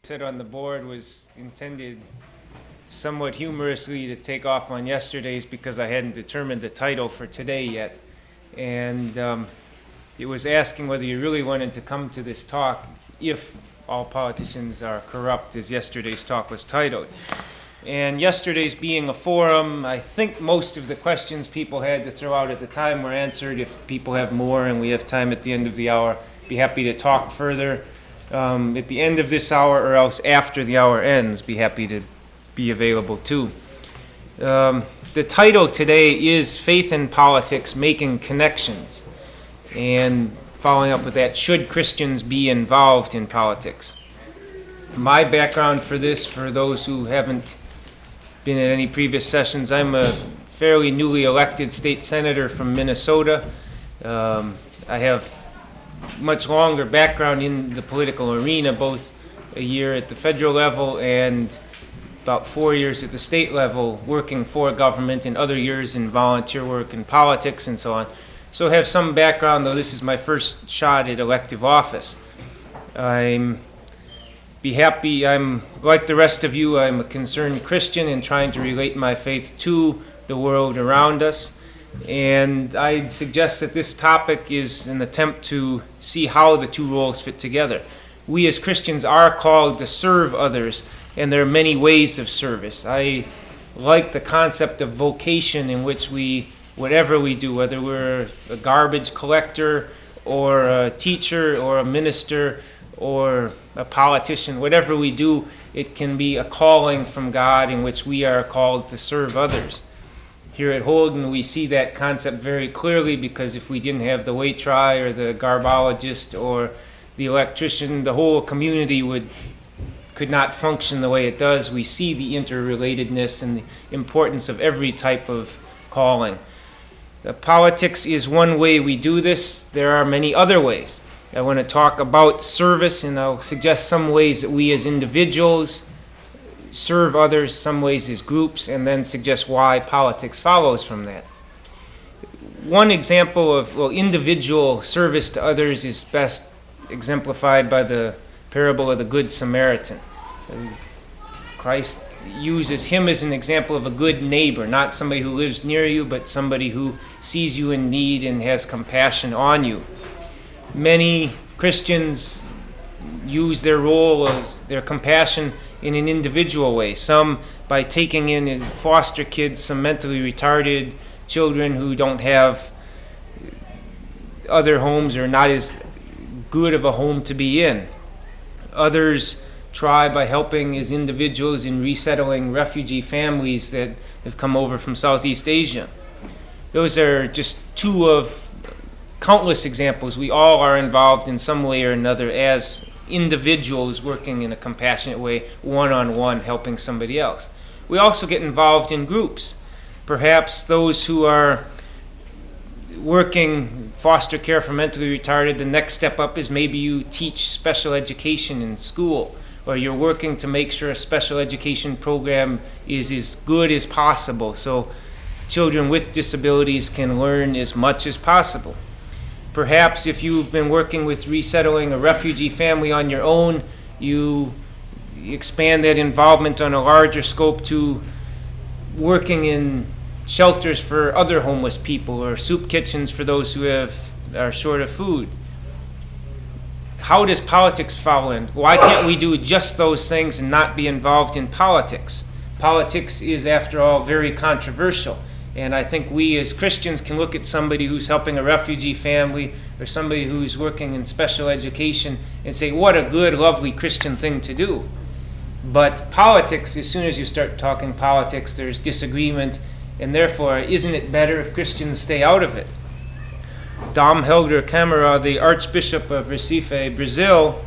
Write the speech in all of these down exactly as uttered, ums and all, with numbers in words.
said on the board was intended somewhat humorously to take off on yesterday's because I hadn't determined the title for today yet. And um, it was asking whether you really wanted to come to this talk if all politicians are corrupt, as yesterday's talk was titled. And yesterday's being a forum, I think most of the questions people had to throw out at the time were answered. If people have more and we have time at the end of the hour, be happy to talk further um, at the end of this hour, or else after the hour ends, be happy to be available too. Um, the title today is Faith and Politics, Making Connections. And following up with that, should Christians be involved in politics? My background for this, for those who haven't been at any previous sessions, I'm a fairly newly elected state senator from Minnesota. Um, I have much longer background in the political arena, both a year at the federal level and about four years at the state level working for government, and other years in volunteer work in politics and so on. So I have some background, though this is my first shot at elective office. I'm be happy, I'm like the rest of you, I'm a concerned Christian and trying to relate my faith to the world around us. And I'd suggest that this topic is an attempt to see how the two roles fit together. We as Christians are called to serve others, and there are many ways of service. I like the concept of vocation, in which we, whatever we do, whether we're a garbage collector or a teacher or a minister or a politician, whatever we do, it can be a calling from God in which we are called to serve others. Here at Holden, we see that concept very clearly, because if we didn't have the waitress or the garbologist or the electrician, the whole community would could not function the way it does. We see the interrelatedness and the importance of every type of calling. The politics is one way we do this. There are many other ways. I want to talk about service, and I'll suggest some ways that we as individuals serve others, some ways as groups, and then suggest why politics follows from that. One example of well, individual service to others is best exemplified by the parable of the Good Samaritan. Christ uses him as an example of a good neighbor, not somebody who lives near you, but somebody who sees you in need and has compassion on you. Many Christians use their role, as their compassion, in an individual way. Some by taking in as foster kids some mentally retarded children who don't have other homes or not as good of a home to be in. Others try by helping as individuals in resettling refugee families that have come over from Southeast Asia. Those are just two of countless examples. We all are involved in some way or another as individuals working in a compassionate way, one-on-one, helping somebody else. We also get involved in groups. Perhaps those who are working foster care for mentally retarded, the next step up is maybe you teach special education in school, or you're working to make sure a special education program is as good as possible so children with disabilities can learn as much as possible. Perhaps if you've been working with resettling a refugee family on your own, you expand that involvement on a larger scope to working in shelters for other homeless people or soup kitchens for those who have are short of food. How does politics fall in? Why can't we do just those things and not be involved in politics? Politics is, after all, very controversial. And I think we as Christians can look at somebody who's helping a refugee family or somebody who's working in special education and say, what a good, lovely Christian thing to do. But politics, as soon as you start talking politics, there's disagreement, and therefore, isn't it better if Christians stay out of it? Dom Helder Câmara, the Archbishop of Recife, Brazil,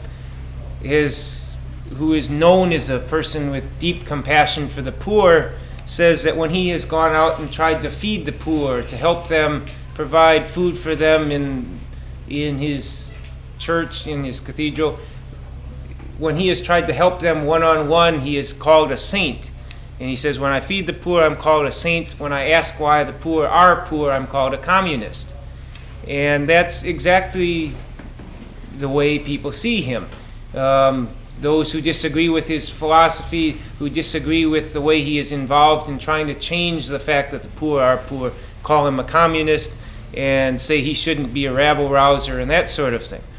is, who is known as a person with deep compassion for the poor, says that when he has gone out and tried to feed the poor, to help them, provide food for them in in his church, in his cathedral, when he has tried to help them one-on-one, he is called a saint. And he says, when I feed the poor, I'm called a saint. When I ask why the poor are poor, I'm called a communist. And that's exactly the way people see him. Um, those who disagree with his philosophy, who disagree with the way he is involved in trying to change the fact that the poor are poor, call him a communist and say he shouldn't be a rabble-rouser and that sort of thing.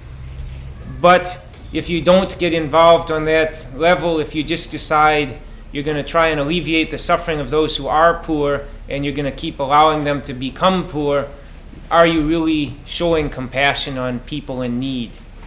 But if you don't get involved on that level, if you just decide you're going to try and alleviate the suffering of those who are poor and you're going to keep allowing them to become poor, are you really showing compassion on people in need?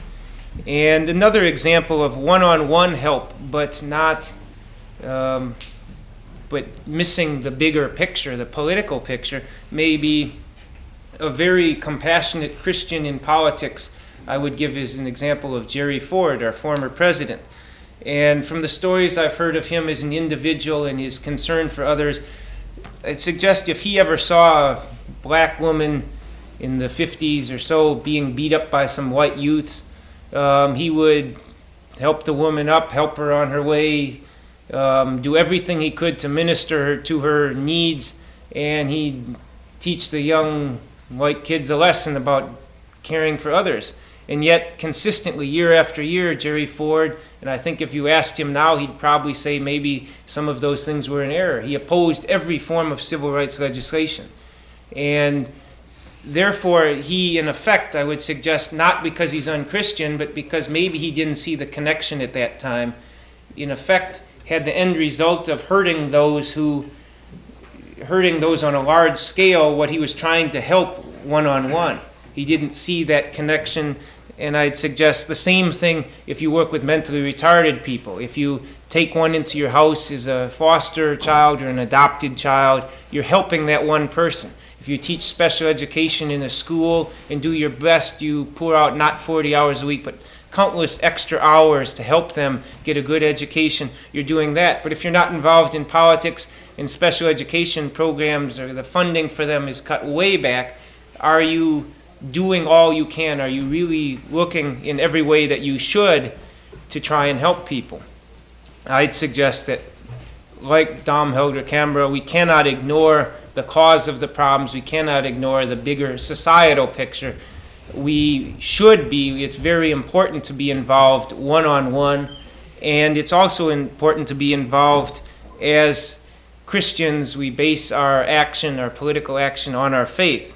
And another example of one-on-one help, but not, um, but missing the bigger picture, the political picture, may be a very compassionate Christian in politics. I would give as an example of Jerry Ford, our former president. And from the stories I've heard of him as an individual and his concern for others, I'd suggest if he ever saw a black woman in the fifties or so being beat up by some white youths, Um, he would help the woman up, help her on her way, um, do everything he could to minister to her needs, and he'd teach the young white kids a lesson about caring for others. And yet, consistently, year after year, Jerry Ford, and I think if you asked him now, he'd probably say maybe some of those things were in error. He opposed every form of civil rights legislation. And therefore, he, in effect, I would suggest, not because he's unchristian, but because maybe he didn't see the connection at that time, in effect, had the end result of hurting those who, hurting those on a large scale, what he was trying to help one-on-one. He didn't see that connection, and I'd suggest the same thing if you work with mentally retarded people. If you take one into your house as a foster child or an adopted child, you're helping that one person. If you teach special education in a school and do your best, you pour out not forty hours a week, but countless extra hours to help them get a good education, you're doing that. But if you're not involved in politics and special education programs or the funding for them is cut way back, are you doing all you can? Are you really looking in every way that you should to try and help people? I'd suggest that, like Dom Helder Canberra, we cannot ignore the cause of the problems. We cannot ignore the bigger societal picture. We should be, it's very important to be involved one-on-one, and it's also important to be involved as Christians. We base our action, our political action, on our faith.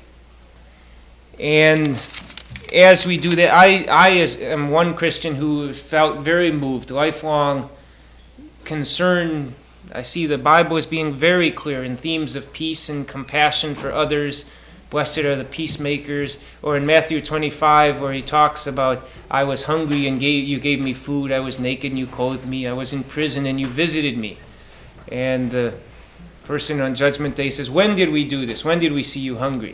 And as we do that, I, I as, am one Christian who felt very moved, lifelong concern. I see the Bible as being very clear in themes of peace and compassion for others. Blessed are the peacemakers. Or in Matthew twenty-five, where he talks about, I was hungry and gave, you gave me food. I was naked and you clothed me. I was in prison and you visited me. And the person on Judgment Day says, when did we do this? When did we see you hungry?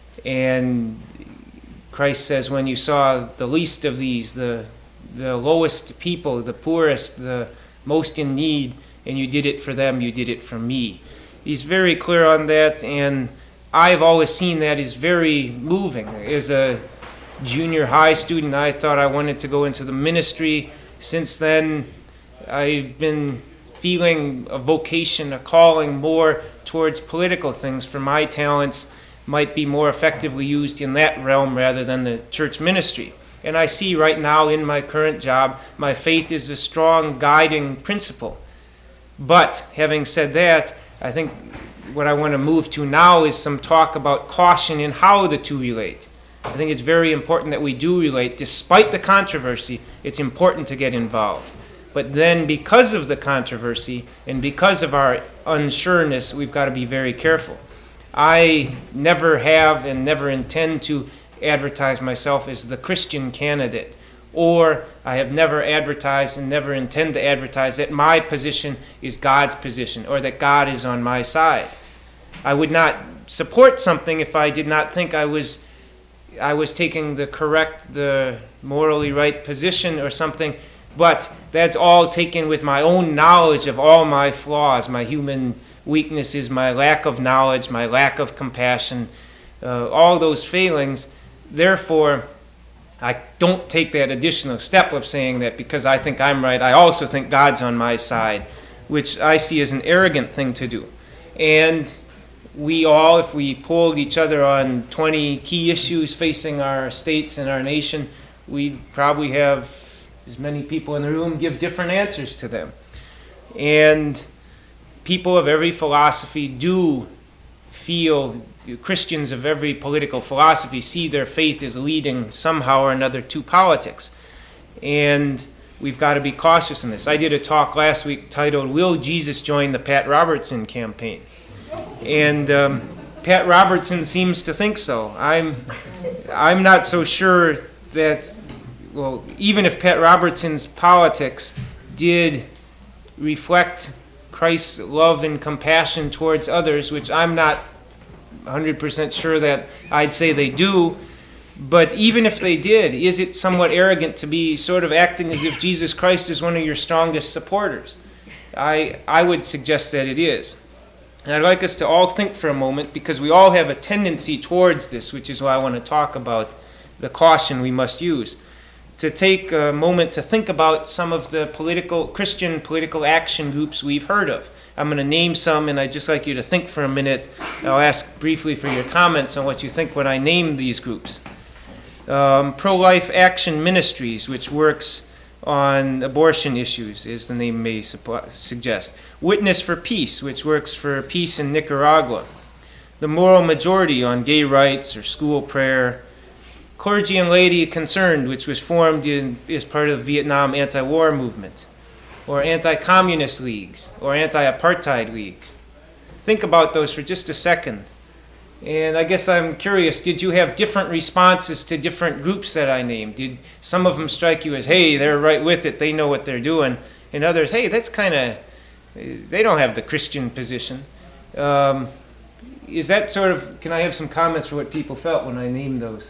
And Christ says, when you saw the least of these, the the lowest people, the poorest, the most in need, and you did it for them, you did it for me. He's very clear on that, and I've always seen that as very moving. As a junior high student, I thought I wanted to go into the ministry. Since then, I've been feeling a vocation, a calling more towards political things, for my talents might be more effectively used in that realm rather than the church ministry. And I see right now in my current job, my faith is a strong guiding principle. But having said that, I think what I want to move to now is some talk about caution in how the two relate. I think it's very important that we do relate. Despite the controversy, it's important to get involved. But then because of the controversy and because of our unsureness, we've got to be very careful. I never have and never intend to advertise myself as the Christian candidate, or I have never advertised and never intend to advertise that my position is God's position or that God is on my side. I would not support something if I did not think I was I was taking the correct, the morally right position or something, but that's all taken with my own knowledge of all my flaws, my human weaknesses, my lack of knowledge, my lack of compassion, uh, all those failings. Therefore, I don't take that additional step of saying that because I think I'm right, I also think God's on my side, which I see as an arrogant thing to do. And we all, if we polled each other on twenty key issues facing our states and our nation, we'd probably have as many people in the room give different answers to them. And people of every philosophy do feel, Christians of every political philosophy see their faith as leading somehow or another to politics. And we've got to be cautious in this. I did a talk last week titled, Will Jesus Join the Pat Robertson Campaign? And um, Pat Robertson seems to think so. I'm, I'm not so sure that, well, even if Pat Robertson's politics did reflect Christ's love and compassion towards others, which I'm not one hundred percent sure that I'd say they do, but even if they did, is it somewhat arrogant to be sort of acting as if Jesus Christ is one of your strongest supporters? I, I would suggest that it is. And I'd like us to all think for a moment, because we all have a tendency towards this, which is why I want to talk about the caution we must use, to take a moment to think about some of the political, Christian political action groups we've heard of. I'm going to name some, and I'd just like you to think for a minute. I'll ask briefly for your comments on what you think when I name these groups. Um, Pro-Life Action Ministries, which works on abortion issues, as the name may suppo- suggest. Witness for Peace, which works for peace in Nicaragua. The Moral Majority on gay rights or school prayer. Clergy and Laity Concerned, which was formed in, as part of the Vietnam anti-war movement. Or anti-communist leagues, or anti-apartheid leagues. Think about those for just a second. And I guess I'm curious, did you have different responses to different groups that I named? Did some of them strike you as, hey, they're right with it, they know what they're doing, and others, hey, that's kind of, they don't have the Christian position. Um, is that sort of, can I have some comments for what people felt when I named those?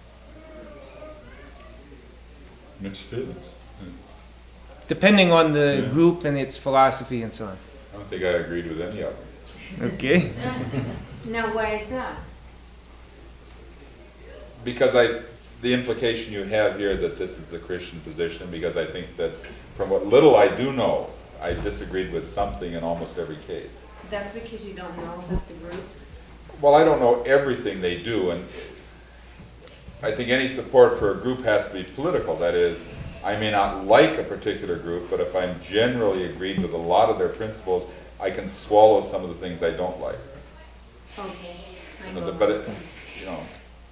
Mixed feelings. Depending on the Yeah. group and its philosophy and so on. I don't think I agreed with any of them. Okay. Now, why is that? Because I, the implication you have here that this is the Christian position, because I think that from what little I do know, I disagreed with something in almost every case. That's because you don't know about the groups? Well, I don't know everything they do, and I think any support for a group has to be political. That is, I may not like a particular group, but if I'm generally agreed with a lot of their principles, I can swallow some of the things I don't like. Okay. I You know, go But, it, with that. you know,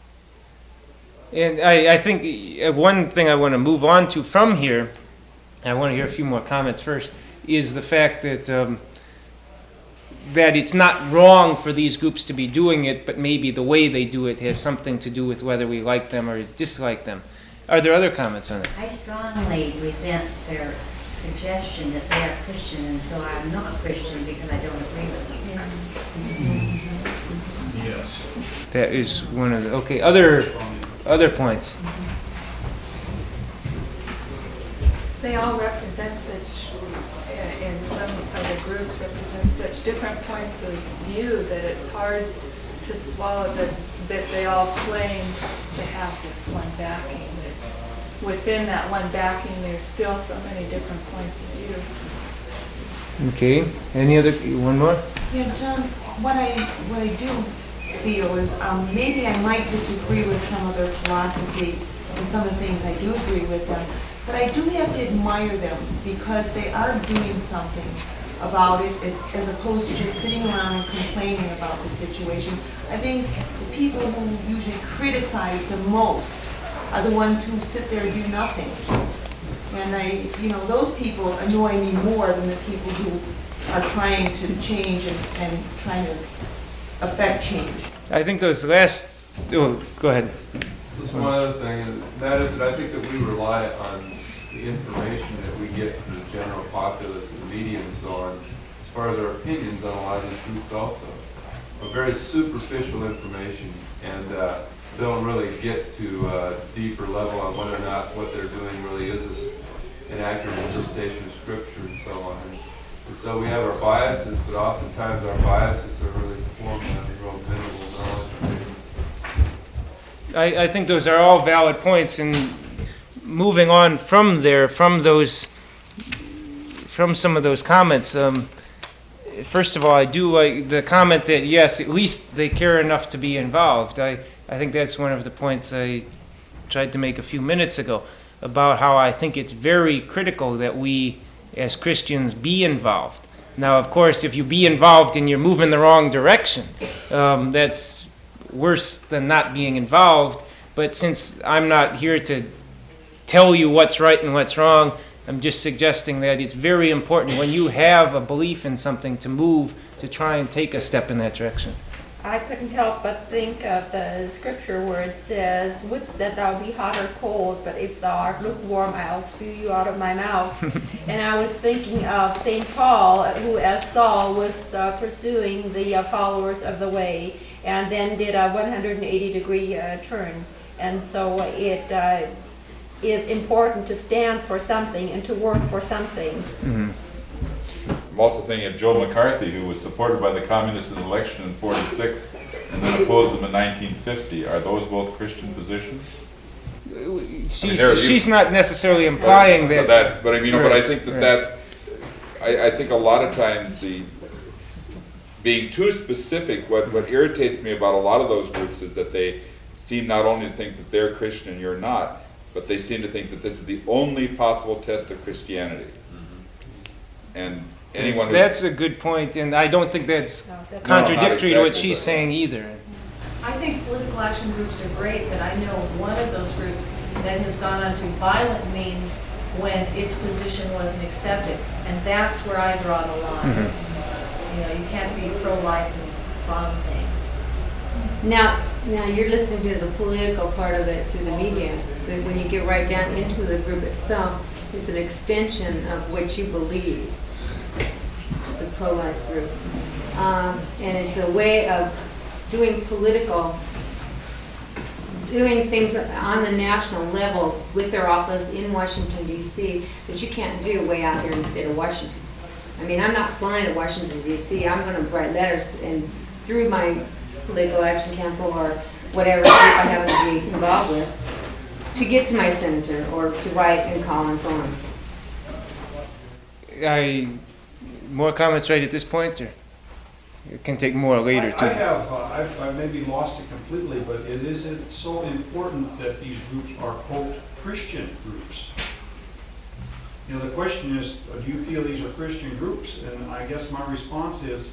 And I, I think uh, one thing I want to move on to from here, and I want to hear a few more comments first, is the fact that um, that it's not wrong for these groups to be doing it, but maybe the way they do it has something to do with whether we like them or dislike them. Are there other comments on it? I strongly resent their suggestion that they are Christian, and so I'm not Christian because I don't agree with them. Yes. That is one of the, okay, other, other points. They all represent such, uh, in some of the groups, represent such different points of view that it's hard to swallow that, that they all claim to have this one backing. That within that one backing, there's still so many different points of view. Okay, any other, one more? Yeah, John, what I, what I do feel is um, maybe I might disagree with some of their philosophies and some of the things I do agree with them, but I do have to admire them because they are doing something about it as, as opposed to just sitting around and complaining about the situation. I think the people who usually criticize the most are the ones who sit there and do nothing. And I, you know, those people annoy me more than the people who are trying to change and, and trying to affect change. I think those last, oh, go ahead. Just one other thing, and that is that I think that we rely on the information that we get from the general populace and the media and so on, as far as our opinions on a lot of these groups also. A very superficial information, and uh, don't really get to a deeper level on whether or not what they're doing really is an accurate interpretation of Scripture and so on. And, and so we have our biases, but oftentimes our biases are really formed on real minimal knowledge. I, I think those are all valid points, and moving on from there, from those, from some of those comments, um, first of all, I do like the comment that, yes, at least they care enough to be involved. I, I think that's one of the points I tried to make a few minutes ago. about how I think it's very critical that we as Christians be involved. Now, of course, if you be involved and you're moving the wrong direction, um, that's worse than not being involved. But since I'm not here to tell you what's right and what's wrong, I'm just suggesting that it's very important when you have a belief in something to move, to try and take a step in that direction. I couldn't help but think of the scripture where it says, "Wouldst that thou be hot or cold, but if thou art lukewarm, I'll spew you out of my mouth." And I was thinking of Saint Paul, who as Saul was uh, pursuing the uh, followers of the way, and then did a one hundred eighty degree uh, turn. And so it uh, is important to stand for something and to work for something. Mm-hmm. I'm also thinking of Joe McCarthy, who was supported by the communists in the election in forty-six and then opposed them in nineteen fifty. Are those both Christian positions? She's, there- she's not necessarily implying But that. that's, but I mean, but I Right, think that right. that's, I, I think a lot of times the, being too specific, what, what irritates me about a lot of those groups is that they seem not only to think that they're Christian and you're not, but they seem to think that this is the only possible test of Christianity. And anyone who... That's a good point, and I don't think that's No, that's- contradictory to what exactly, she's but- saying either. I think political action groups are great, but I know one of those groups that has gone on to violent means when its position wasn't accepted, and that's where I draw the line. Mhm. You know, you can't be pro-life and bomb things. Now, now you're listening to the political part of it through the media, but when you get right down into the group itself, it's an extension of what you believe, the pro-life group. Um, and it's a way of doing political, doing things on the national level with their office in Washington, D C that you can't do way out here in the state of Washington. I mean, I'm not flying to Washington, D C I'm going to write letters and through my political action council or whatever group I happen to be involved with to get to my senator or to write and call and so on. I, more comments right at this point, or it can take more later I too? I have, uh, I've I've maybe lost it completely, but it is it so important that these groups are quote Christian groups? You know, the question is, uh, do you feel these are Christian groups? And I guess my response is,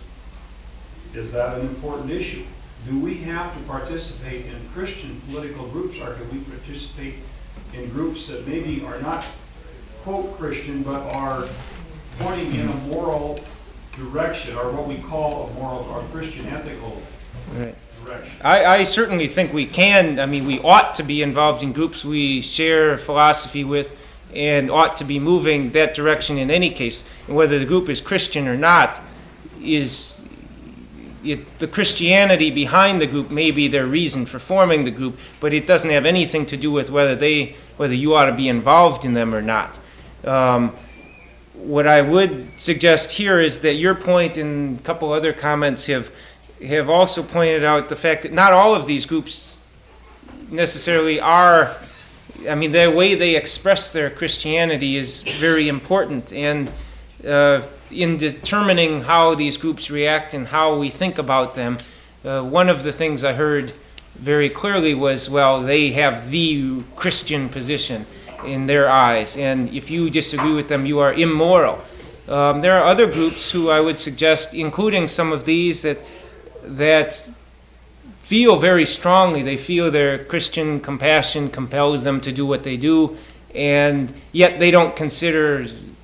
is that an important issue? Do we have to participate in Christian political groups, or can we participate in groups that maybe are not quote Christian, but are pointing in a moral direction, or what we call a moral or Christian ethical Right. direction? I, I certainly think we can, I mean, we ought to be involved in groups we share philosophy with and ought to be moving that direction in any case. And whether the group is Christian or not is, it, the Christianity behind the group may be their reason for forming the group, but it doesn't have anything to do with whether they, whether you ought to be involved in them or not. Um, what I would suggest here is that your point and a couple other comments have have also pointed out the fact that not all of these groups necessarily are, I mean, the way they express their Christianity is very important, and uh, in determining how these groups react and how we think about them, uh, one of the things I heard very clearly was, well, they have the Christian position in their eyes, and if you disagree with them, you are immoral. Um, there are other groups who I would suggest, including some of these, that that feel very strongly, they feel their Christian compassion compels them to do what they do, and yet they don't consider,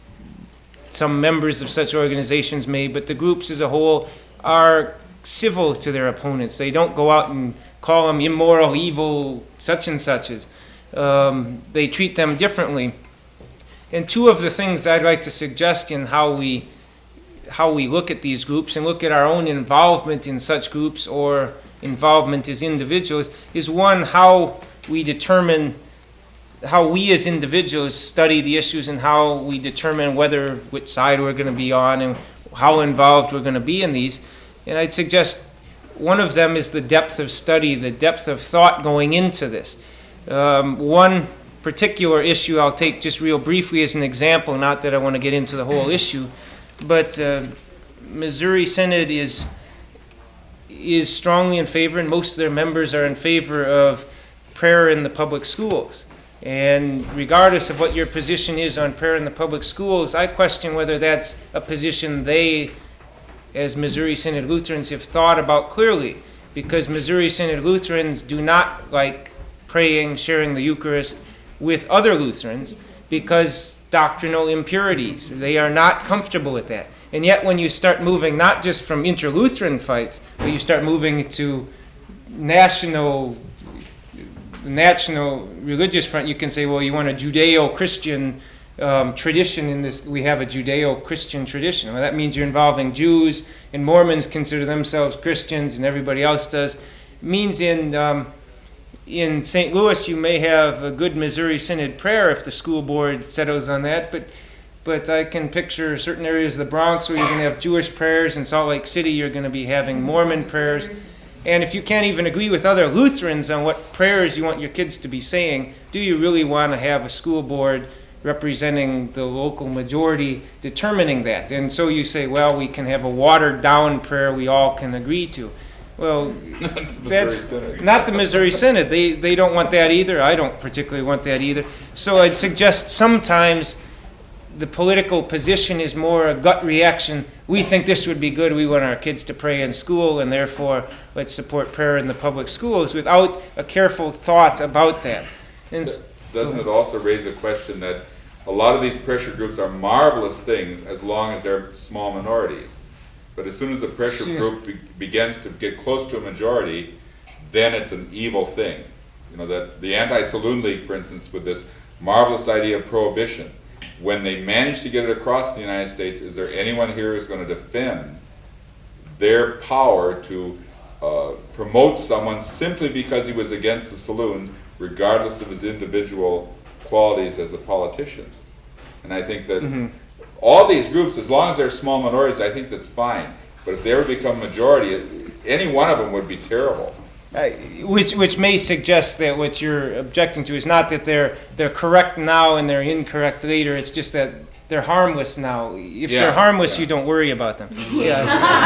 some members of such organizations may, but the groups as a whole are civil to their opponents. They don't go out and call them immoral, evil, such and suches. Um, they treat them differently. And two of the things I'd like to suggest in how we how we look at these groups and look at our own involvement in such groups or involvement as individuals is, one, how we determine, how we as individuals study the issues and how we determine whether, which side we're going to be on and how involved we're going to be in these. And I'd suggest one of them is the depth of study, the depth of thought going into this. Um, one particular issue I'll take just real briefly as an example, not that I want to get into the whole issue, but uh, Missouri Synod is is strongly in favor, and most of their members are in favor of prayer in the public schools. And regardless of what your position is on prayer in the public schools, I question whether that's a position they, as Missouri Synod Lutherans, have thought about clearly. Because Missouri Synod Lutherans do not like praying, sharing the Eucharist with other Lutherans because doctrinal impurities. They are not comfortable with that. And yet when you start moving not just from inter-Lutheran fights, but you start moving to national national religious front, you can say, well, you want a Judeo-Christian um, tradition in this. We have a Judeo-Christian tradition. Well, that means you're involving Jews, and Mormons consider themselves Christians, and everybody else does. It means in um, in Saint Louis you may have a good Missouri Synod prayer if the school board settles on that, but but I can picture certain areas of the Bronx where you're going to have Jewish prayers. In Salt Lake City you're going to be having Mormon prayers. And if you can't even agree with other Lutherans on what prayers you want your kids to be saying, do you really want to have a school board representing the local majority determining that? And so you say, well, we can have a watered-down prayer we all can agree to. Well, that's not the Missouri Synod. They, they don't want that either. I don't particularly want that either. So I'd suggest sometimes the political position is more a gut reaction. We think this would be good. We want our kids to pray in school, and therefore let's support prayer in the public schools without a careful thought about that. And doesn't it also raise a question that a lot of these pressure groups are marvelous things as long as they're small minorities. But as soon as a pressure group be- begins to get close to a majority, then it's an evil thing. You know, that the Anti-Saloon League, for instance, with this marvelous idea of prohibition, when they manage to get it across the United States, is there anyone here who's going to defend their power to uh, promote someone simply because he was against the saloon, regardless of his individual qualities as a politician? And I think that mm-hmm. all these groups, as long as they're small minorities, I think that's fine. But if they ever become majority, any one of them would be terrible. Uh, which which may suggest that what you're objecting to is not that they're they're correct now and they're incorrect later. It's just that they're harmless now. If yeah, they're harmless, yeah. you don't worry about them. Yeah.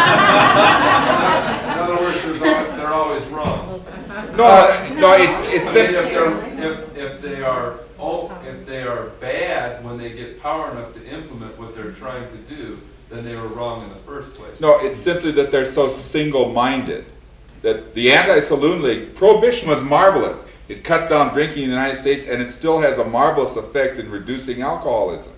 In other words, they're, they're always wrong. No, no, it's it's. I mean, if, they're, if if they are oh, if they are bad when they get power enough to implement what they're trying to do, then they were wrong in the first place. No, it's simply that they're so single-minded. That the Anti-Saloon League, prohibition was marvelous. It cut down drinking in the United States, and it still has a marvelous effect in reducing alcoholism.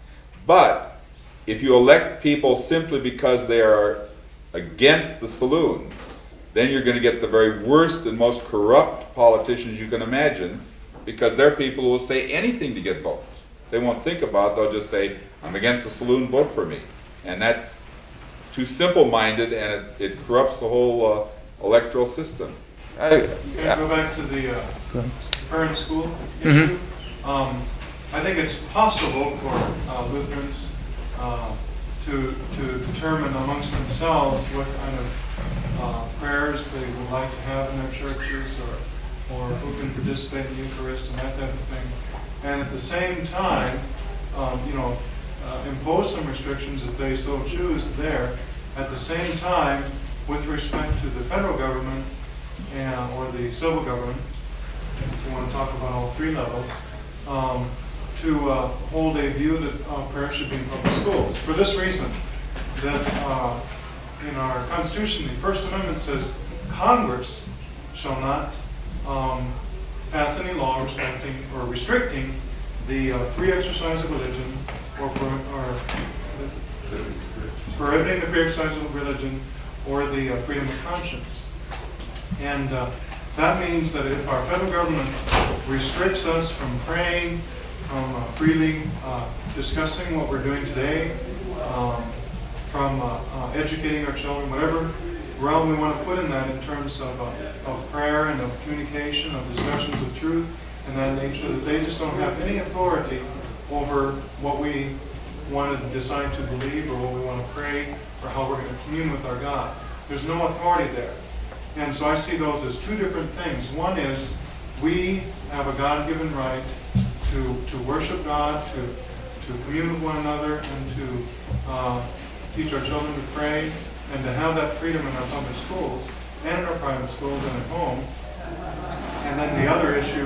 But if you elect people simply because they are against the saloon, then you're going to get the very worst and most corrupt politicians you can imagine, because they're people who will say anything to get votes. They won't think about it. They'll just say, I'm against the saloon, vote for me. And that's too simple-minded, and it, it corrupts the whole uh, electoral system. I, Can I go back to the uh, parent school Mhm. issue? Um, I think it's possible for uh, Lutherans uh, to to determine amongst themselves what kind of uh, prayers they would like to have in their churches, or or who can participate in the Eucharist and that type of thing. And at the same time, um, you know, uh, impose some restrictions if they so choose there. At the same time, with respect to the federal government and or the civil government, if you want to talk about all three levels, um, to uh, hold a view that uh, prayer should be in public schools. For this reason, that uh, in our Constitution, the First Amendment says Congress shall not um, pass any law respecting or restricting the uh, free exercise of religion or, pro- or prohibiting the free exercise of religion or the uh, freedom of conscience. And uh, that means that if our federal government restricts us from praying, from uh, freely uh, discussing what we're doing today, um, from uh, uh, educating our children, whatever realm we want to put in that in terms of, uh, of prayer and of communication, of discussions of truth, and that nature, that they just don't have any authority over what we want to decide to believe or what we want to pray or how we're going to commune with our God. There's no authority there. And so I see those as two different things. One is we have a God-given right to, to worship God, to, to commune with one another, and to uh, teach our children to pray, and to have that freedom in our public schools and in our private schools and at home. And then the other issue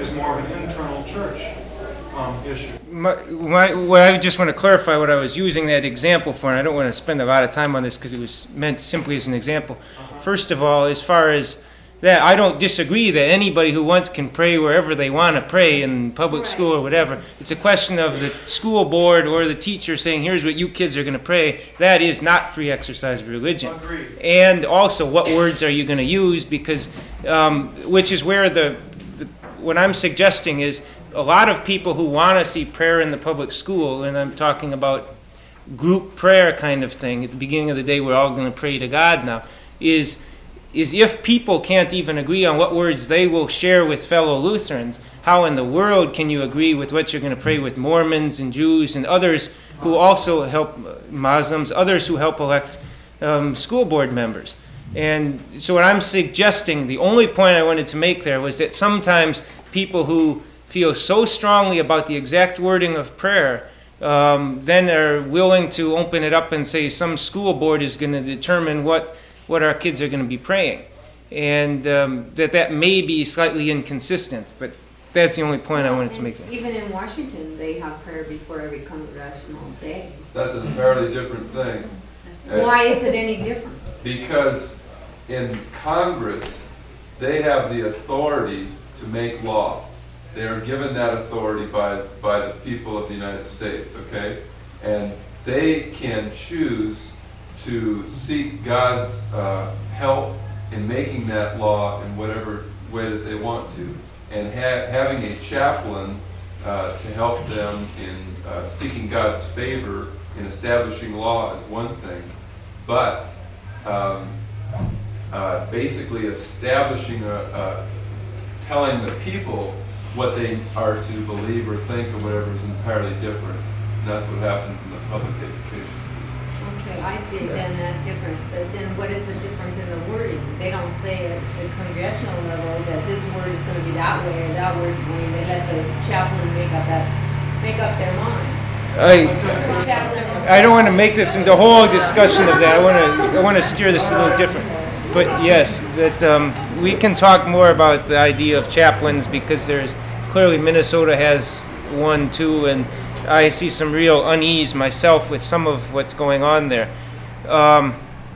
is more of an internal church um, issue. My, my, well, I just want to clarify what I was using that example for, and I don't want to spend a lot of time on this because it was meant simply as an example. First of all, as far as that, I don't disagree that anybody who wants can pray wherever they want to pray in public Right. school or whatever. It's a question of the school board or the teacher saying, here's what you kids are going to pray. That is not free exercise of religion. Agreed. And also, what words are you going to use? Because, um, which is where the, the, what I'm suggesting is a lot of people who want to see prayer in the public school, and I'm talking about group prayer kind of thing, at the beginning of the day we're all going to pray to God now, is is if people can't even agree on what words they will share with fellow Lutherans, how in the world can you agree with what you're going to pray with Mormons and Jews and others who also help, Muslims, others who help elect um, school board members? And so what I'm suggesting, the only point I wanted to make there was that sometimes people who feel so strongly about the exact wording of prayer um, then are willing to open it up and say some school board is going to determine what what our kids are going to be praying, and um, that that may be slightly inconsistent, but that's the only point I wanted to make. And even in Washington, they have prayer before every congregational day. That's a fairly different thing. Uh, Why is it any different? Because in Congress, they have the authority to make law. They are given that authority by, by the people of the United States, okay? And they can choose to seek God's uh, help in making that law in whatever way that they want to. And ha- having a chaplain uh, to help them in uh, seeking God's favor in establishing law is one thing, but um, uh, basically establishing a, a telling the people what they are to believe or think or whatever is entirely different. And that's what happens in the public education system. Okay, I see then that difference, but then what is the difference in the wording? They don't say at the congregational level that this word is going to be that way or that word. I mean, they let the chaplain make up that, make up their mind. I, The chaplain- I don't want to make this into a whole discussion of that. I want to I want to steer this a little different. But yes, that um, we can talk more about the idea of chaplains because there's clearly Minnesota has one too, and I see some real unease myself with some of what's going on there. Um,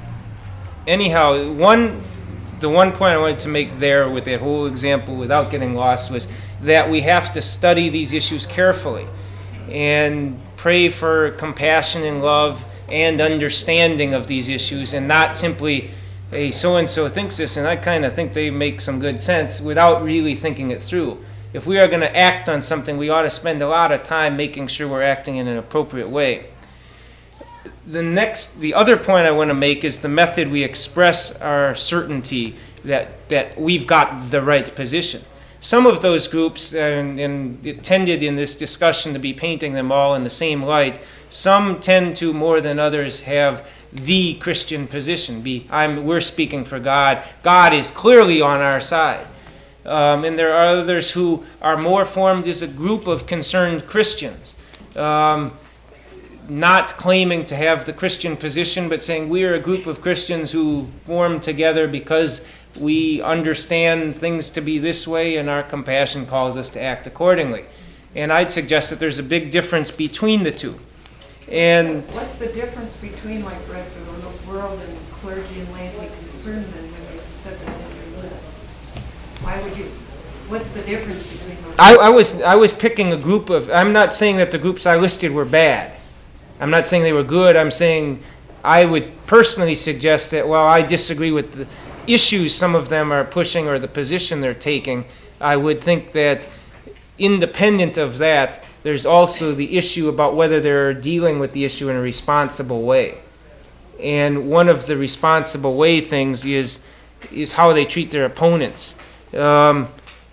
anyhow, one the one point I wanted to make there with that whole example without getting lost was that we have to study these issues carefully and pray for compassion and love and understanding of these issues, and not simply, hey, so-and-so thinks this, and I kind of think they make some good sense, without really thinking it through. If we are going to act on something, we ought to spend a lot of time making sure we're acting in an appropriate way. The next, the other point I want to make is the method we express our certainty that, that we've got the right position. Some of those groups, and, and it tended in this discussion to be painting them all in the same light, some tend to, more than others, have the Christian position. Be, I'm, we're speaking for God. God is clearly on our side. Um, and there are others who are more formed as a group of concerned Christians, um, not claiming to have the Christian position, but saying we are a group of Christians who form together because we understand things to be this way and our compassion calls us to act accordingly. And I'd suggest that there's a big difference between the two. And What's the difference between, like, Red the World and clergy and laity concerned then when you said that in your list? Why would you, what's the difference between those? I, I was I was picking a group of, I'm not saying that the groups I listed were bad. I'm not saying they were good. I'm saying I would personally suggest that while I disagree with the issues some of them are pushing or the position they're taking, I would think that independent of that, there's also the issue about whether they're dealing with the issue in a responsible way. And one of the responsible way things is is how they treat their opponents. Um,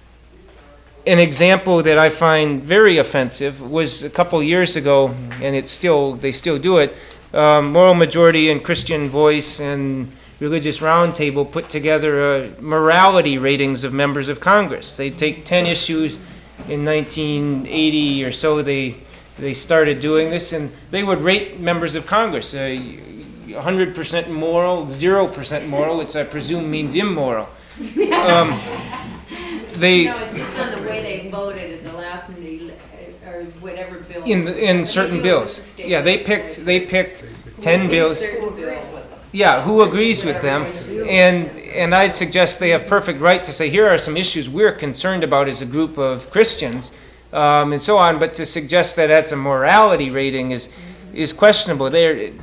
an example that I find very offensive was a couple years ago, and it's still they still do it. Um, Moral Majority and Christian Voice and Religious Roundtable put together a morality ratings of members of Congress. They take ten issues. In nineteen eighty or so, they they started doing this, and they would rate members of Congress uh, one hundred percent moral, zero percent moral, which I presume means immoral. Um, they No, it's just on the way they voted at the last meeting, uh, or whatever bill. In, the- in They certain do it bills. with the state Yeah, they legislature. picked, they picked ten bills. Certain bills. Yeah, who agrees with them? And, and I'd suggest they have perfect right to say, here are some issues we're concerned about as a group of Christians, um, and so on, but to suggest that that's a morality rating is, is questionable. There,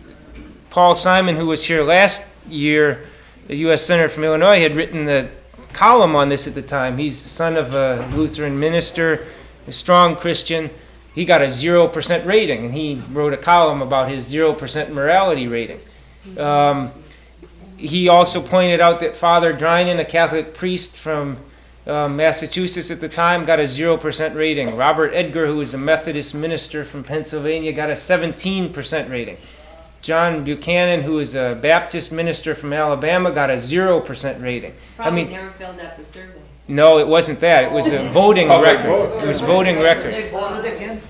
Paul Simon, who was here last year, the U S Senator from Illinois, had written a column on this at the time. He's the son of a Lutheran minister, a strong Christian. He got a zero percent rating, and he wrote a column about his zero percent morality rating. Um, he also pointed out that Father Drinan, a Catholic priest from uh, Massachusetts at the time, got a zero percent rating. Robert Edgar, who was a Methodist minister from Pennsylvania, got a seventeen percent rating. John Buchanan, who was a Baptist minister from Alabama, got a zero percent rating. Probably I mean, never filled out the survey. no, it wasn't that. It was a voting Public record. vote. It was voting record. They voted against.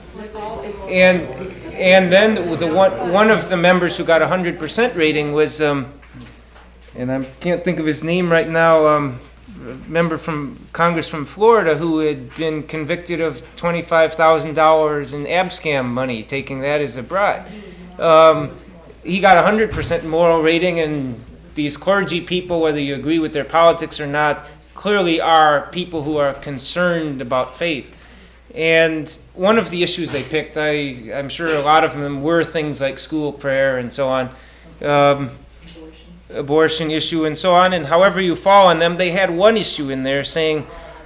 And and then the one one of the members who got a hundred percent rating was, um, and I can't think of his name right now, um, a member from Congress from Florida who had been convicted of twenty-five thousand dollars in abscam money, taking that as a bribe. Um, he got a hundred percent moral rating, and these clergy people, whether you agree with their politics or not, clearly are people who are concerned about faith. And one of the issues they picked, I, I'm sure a lot of them were things like school prayer and so on, um, abortion. abortion issue and so on. And however you fall on them, they had one issue in there saying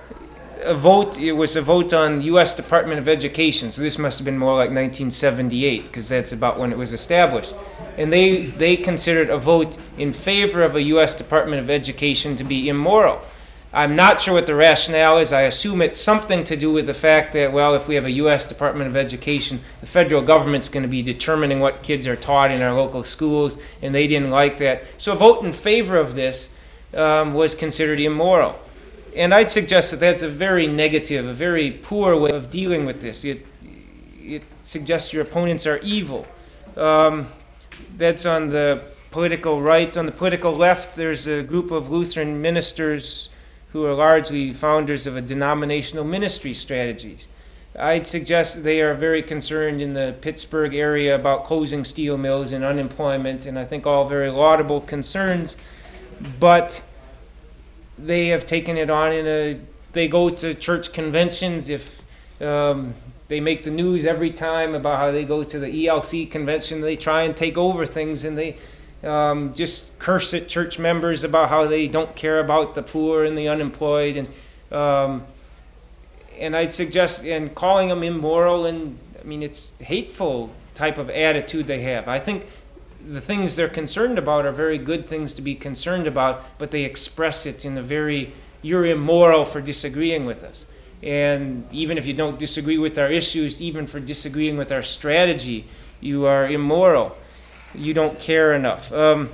a vote, it was a vote on U S Department of Education. So this must have been more like nineteen seventy-eight, because that's about when it was established. And they, they considered a vote in favor of a U S Department of Education to be immoral. I'm not sure what the rationale is. I assume it's something to do with the fact that, well, if we have a U S Department of Education, the federal government's going to be determining what kids are taught in our local schools, and they didn't like that. So a vote in favor of this um, was considered immoral. And I'd suggest that that's a very negative, a very poor way of dealing with this. It, it suggests your opponents are evil. Um, that's on the political right. On the political left, there's a group of Lutheran ministers who are largely founders of a denominational ministry strategies. I'd suggest they are very concerned in the Pittsburgh area about closing steel mills and unemployment, and I think all very laudable concerns, but they have taken it on in a, they go to church conventions. If um, they make the news every time about how they go to the E L C convention, they try and take over things, and they Um, just curse at church members about how they don't care about the poor and the unemployed, and um, and I'd suggest, and calling them immoral, and I mean it's hateful type of attitude they have. I think the things they're concerned about are very good things to be concerned about, but they express it in a very, you're immoral for disagreeing with us. And even if you don't disagree with our issues, even for disagreeing with our strategy, you are immoral. You don't care enough. Um,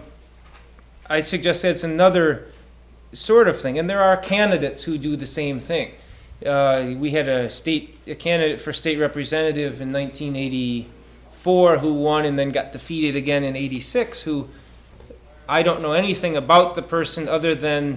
I suggest that's another sort of thing. And there are candidates who do the same thing. Uh, we had a state a candidate for state representative in nineteen eighty-four who won and then got defeated again in eighty-six, who I don't know anything about the person other than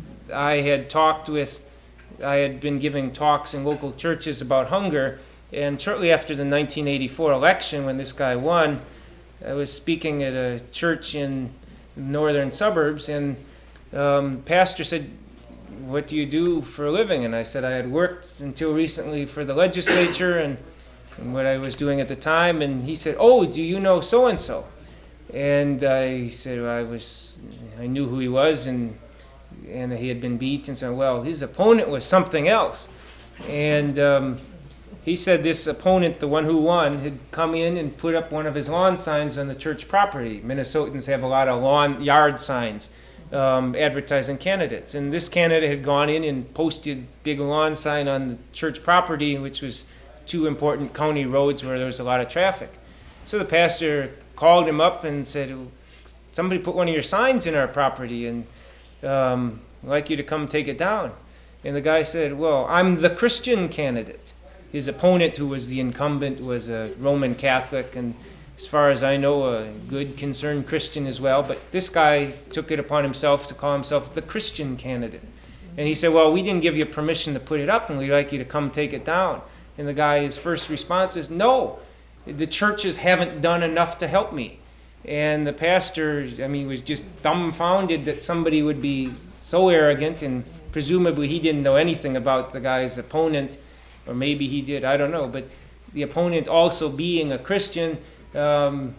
I had talked with, I had been giving talks in local churches about hunger, and shortly after the nineteen eighty-four election, when this guy won, I was speaking at a church in northern suburbs, and um, pastor said, "What do you do for a living?" And I said I had worked until recently for the legislature and, and what I was doing at the time. And he said, "Oh, do you know so-and-so?" And I said, well, I was, I knew who he was, and and he had been beat, and said, well, his opponent was something else. And um, he said this opponent, the one who won, had come in and put up one of his lawn signs on the church property. Minnesotans have a lot of lawn yard signs um, advertising candidates. And this candidate had gone in and posted big lawn sign on the church property, which was two important county roads where there was a lot of traffic. So the pastor called him up and said, "Somebody put one of your signs in our property, and um, I'd like you to come take it down." And the guy said, "Well, I'm the Christian candidate." His opponent, who was the incumbent, was a Roman Catholic, and as far as I know, a good, concerned Christian as well. But this guy took it upon himself to call himself the Christian candidate. And he said, well, we didn't give you permission to put it up, and we'd like you to come take it down. And the guy's first response is, no, the churches haven't done enough to help me. And the pastor, I mean, was just dumbfounded that somebody would be so arrogant, and presumably he didn't know anything about the guy's opponent, or maybe he did, I don't know. But the opponent also being a Christian, um,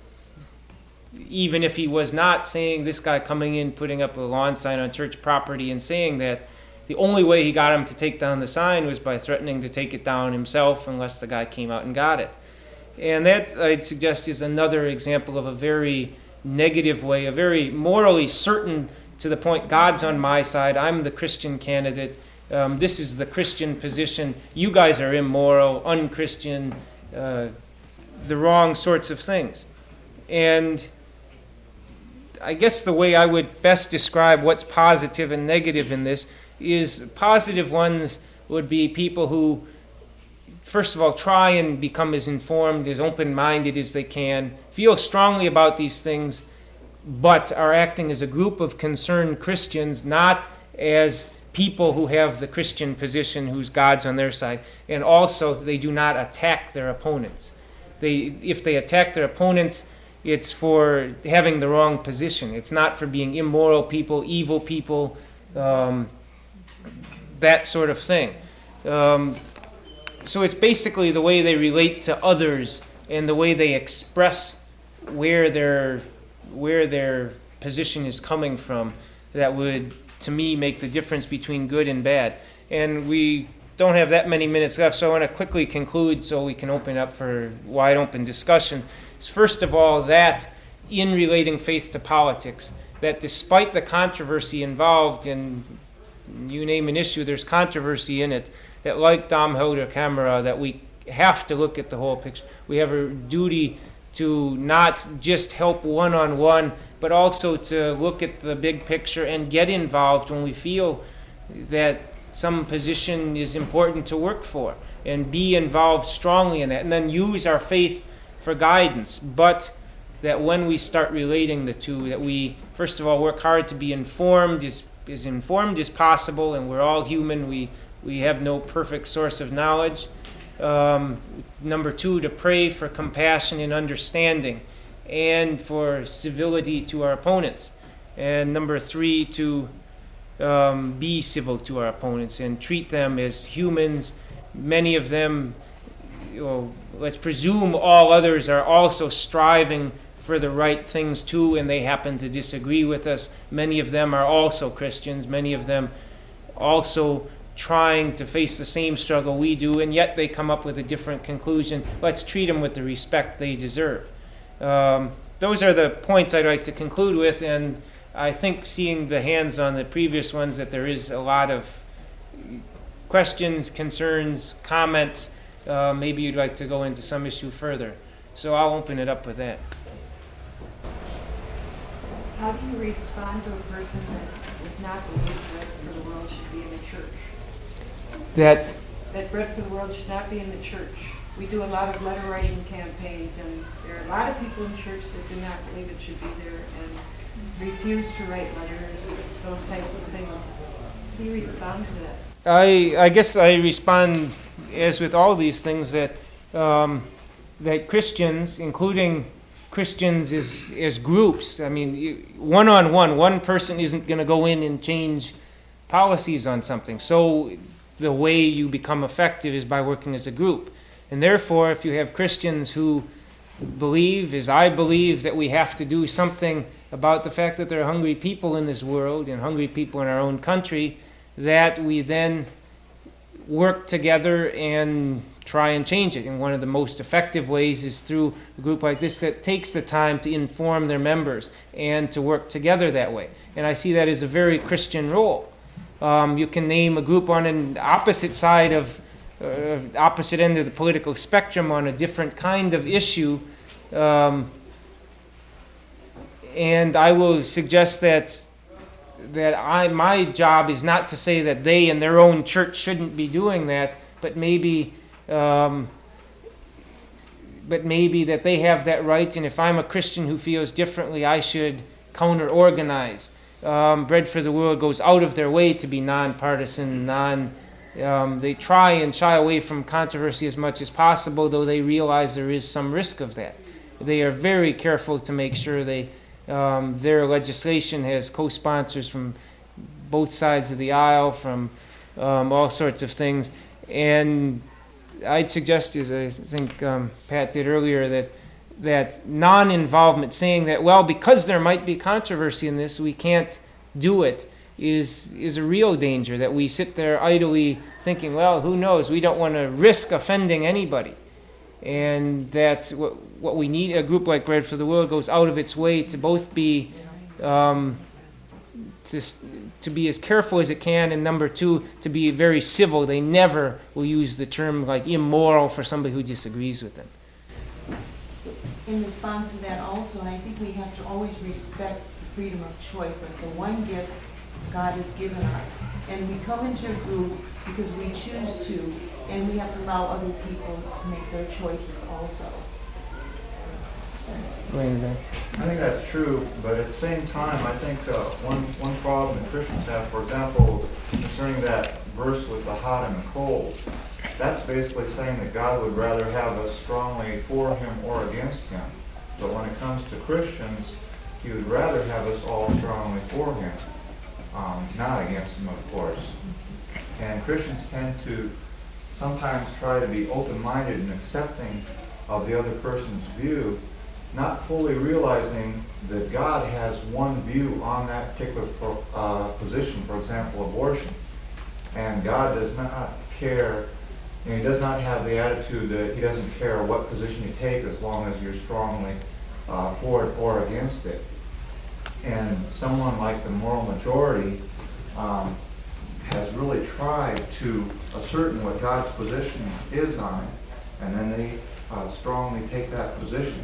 even if he was not, saying this guy coming in, putting up a lawn sign on church property and saying that, the only way he got him to take down the sign was by threatening to take it down himself unless the guy came out and got it. And that, I'd suggest, is another example of a very negative way, a very morally certain, to the point, God's on my side, I'm the Christian candidate, um, this is the Christian position, you guys are immoral, unchristian, uh, the wrong sorts of things. And I guess the way I would best describe what's positive and negative in this is positive ones would be people who, first of all, try and become as informed, as open-minded as they can, feel strongly about these things, but are acting as a group of concerned Christians, not as people who have the Christian position, whose God's on their side. And also, they do not attack their opponents. They, if they attack their opponents, it's for having the wrong position. It's not for being immoral people, evil people, um, that sort of thing. Um, so it's basically the way they relate to others and the way they express where their where their position is coming from that would, to me, make the difference between good and bad. And we don't have that many minutes left, so I want to quickly conclude so we can open up for wide open discussion. First of all, that in relating faith to politics, that despite the controversy involved in, you name an issue, there's controversy in it, that like Dom Helder Camera, that we have to look at the whole picture. We have a duty to not just help one-on-one, but also to look at the big picture and get involved when we feel that some position is important to work for, and be involved strongly in that, and then use our faith for guidance. But that when we start relating the two, that we, first of all, work hard to be informed, as, as informed as possible, and we're all human, we, we have no perfect source of knowledge. Um, number two, to pray for compassion and understanding, and for civility to our opponents. And number three, to um, be civil to our opponents and treat them as humans. Many of them, you know, let's presume all others are also striving for the right things too, and they happen to disagree with us. Many of them are also Christians. Many of them also trying to face the same struggle we do, and yet they come up with a different conclusion. Let's treat them with the respect they deserve. Um, those are the points I'd like to conclude with, and I think, seeing the hands on the previous ones, that there is a lot of questions, concerns, comments. Uh, maybe you'd like to go into some issue further. So I'll open it up with that. How do you respond to a person that does not believe bread for the world should be in the church? That That bread for the world should not be in the church. We do a lot of letter writing campaigns, and there are a lot of people in church that do not believe it should be there and refuse to write letters, those types of things. How do you respond to that? I I guess I respond, as with all these things, that um, that Christians, including Christians as as groups, I mean, one on one, one person isn't going to go in and change policies on something. So the way you become effective is by working as a group. And therefore, if you have Christians who believe, as I believe, that we have to do something about the fact that there are hungry people in this world and hungry people in our own country, that we then work together and try and change it. And one of the most effective ways is through a group like this that takes the time to inform their members and to work together that way. And I see that as a very Christian role. Um, you can name a group on an opposite side of, uh, opposite end of the political spectrum on a different kind of issue, um, and I will suggest that that I my job is not to say that they in their own church shouldn't be doing that, but maybe, um, but maybe that they have that right, and if I'm a Christian who feels differently, I should counter-organize. um, Bread for the World goes out of their way to be nonpartisan, non. Um, they try and shy away from controversy as much as possible, though they realize there is some risk of that. They are very careful to make sure they um, their legislation has co-sponsors from both sides of the aisle, from um, all sorts of things. And I'd suggest, as I think um, Pat did earlier, that that non-involvement, saying that, well, because there might be controversy in this, we can't do it, is is a real danger, that we sit there idly thinking, well, who knows, we don't want to risk offending anybody. And that's what, what we need. A group like Bread for the World goes out of its way to both be um, to, to be as careful as it can, and number two, to be very civil. They never will use the term like immoral for somebody who disagrees with them. In response to that also, I think we have to always respect freedom of choice, like the one gift God has given us. And we come into a group because we choose to, and we have to allow other people to make their choices also. I think that's true, but at the same time, I think uh, one one problem that Christians have, for example, concerning that verse with the hot and the cold, that's basically saying that God would rather have us strongly for him or against him. But when it comes to Christians, he would rather have us all strongly for him, um, not against him, of course. And Christians tend to sometimes try to be open-minded and accepting of the other person's view, not fully realizing that God has one view on that particular uh, position, for example, abortion. And God does not care, you know, he does not have the attitude that he doesn't care what position you take as long as you're strongly uh, for it or against it. And someone like the moral majority um, has really tried to ascertain what God's position is on it, and then they uh, strongly take that position.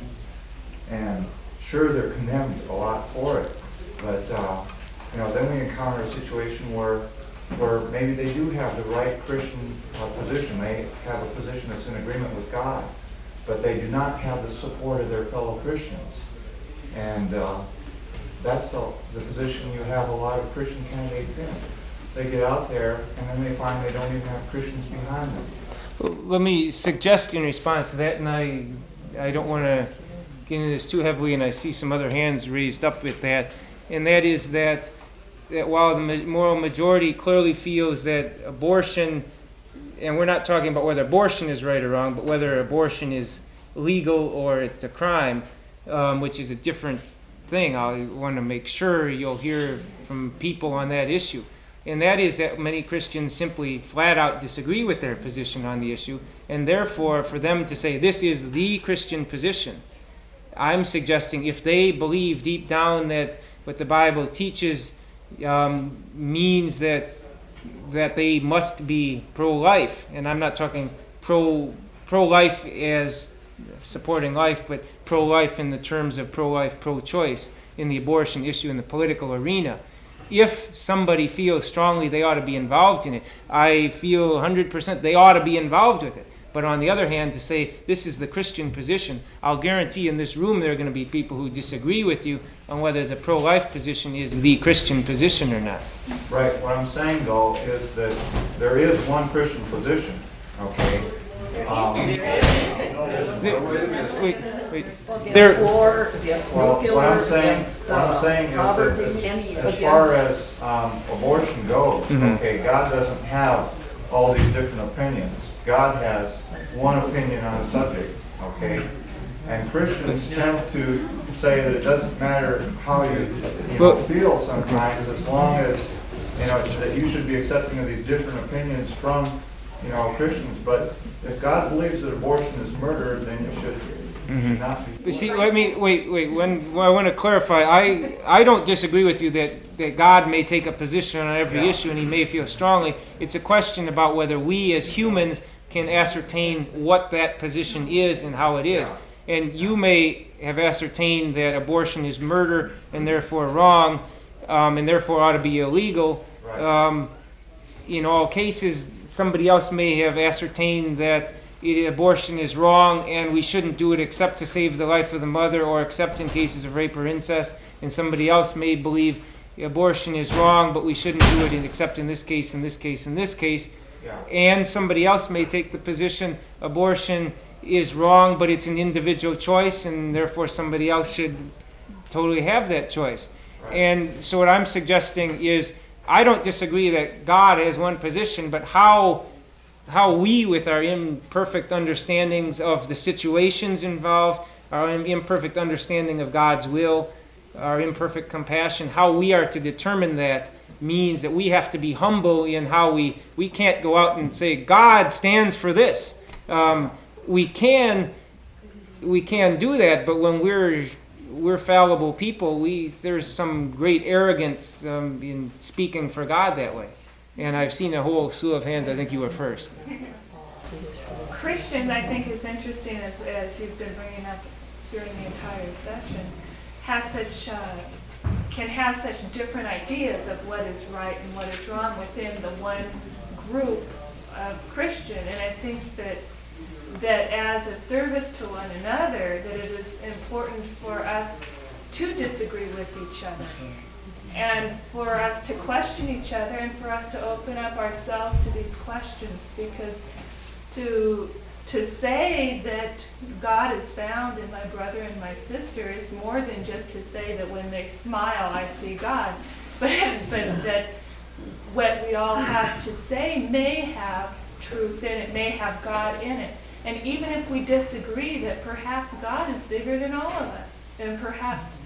And sure, they're condemned a lot for it, but uh, you know, then we encounter a situation where where maybe they do have the right Christian uh, position. They have a position that's in agreement with God, but they do not have the support of their fellow Christians. And uh, that's the, the position you have a lot of Christian candidates in. They get out there, and then they find they don't even have Christians behind them. Well, let me suggest in response to that, and I, I don't want to get into this too heavily, and I see some other hands raised up with that, and that is that, that while the moral majority clearly feels that abortion, and we're not talking about whether abortion is right or wrong, but whether abortion is legal or it's a crime, um, which is a different thing. I want to make sure you'll hear from people on that issue. And that is that many Christians simply flat out disagree with their position on the issue, and therefore for them to say this is the Christian position, I'm suggesting if they believe deep down that what the Bible teaches um, means that that they must be pro-life, and I'm not talking pro pro-life as supporting life, but pro-life in the terms of pro-life, pro-choice in the abortion issue in the political arena. If somebody feels strongly they ought to be involved in it, I feel one hundred percent they ought to be involved with it. But on the other hand, to say this is the Christian position, I'll guarantee in this room there are going to be people who disagree with you on whether the pro-life position is the Christian position or not. Right. What I'm saying, though, is that there is one Christian position, okay? Um, wait, wait. Against war, against well, nuclear, what I'm saying, against what I'm uh, saying is poverty, that as, as far against- as um, abortion goes, Mhm. okay, God doesn't have all these different opinions. God has one opinion on a subject, okay? And Christians tend to say that it doesn't matter how you, you know, feel sometimes, as long as, you know, that you should be accepting of these different opinions from, you know, Christians. But if God believes that abortion is murder, then you should, you should not be. You see, let me wait. Wait. When well, I want to clarify, I I don't disagree with you that, that God may take a position on every Yeah. issue and He may feel strongly. It's a question about whether we as humans can ascertain what that position is and how it is. Yeah. And you may have ascertained that abortion is murder and therefore wrong, um, and therefore ought to be illegal. Right. Um, in all cases, somebody else may have ascertained that it, abortion is wrong and we shouldn't do it except to save the life of the mother or except in cases of rape or incest. And somebody else may believe abortion is wrong, but we shouldn't do it in, except in this case, in this case, in this case. Yeah. And somebody else may take the position abortion is wrong, but it's an individual choice, and therefore somebody else should totally have that choice. Right. And so what I'm suggesting is, I don't disagree that God has one position, but how how we, with our imperfect understandings of the situations involved, our imperfect understanding of God's will, our imperfect compassion, how we are to determine that means that we have to be humble in how we, we can't go out and say, God stands for this. Um, we can we can do that, but when we're we're fallible people, we there's some great arrogance um, in speaking for God that way. And I've seen a whole slew of hands. I think you were first. Christian, I think, is interesting, as, as you've been bringing up during the entire session, has such, uh, can have such different ideas of what is right and what is wrong within the one group of Christian. And I think that that as a service to one another, that it is important for us to disagree with each other, and for us to question each other, and for us to open up ourselves to these questions, because to to say that God is found in my brother and my sister is more than just to say that when they smile I see God, but but that what we all have to say may have truth in it, may have God in it. And even if we disagree, that perhaps God is bigger than all of us, and perhaps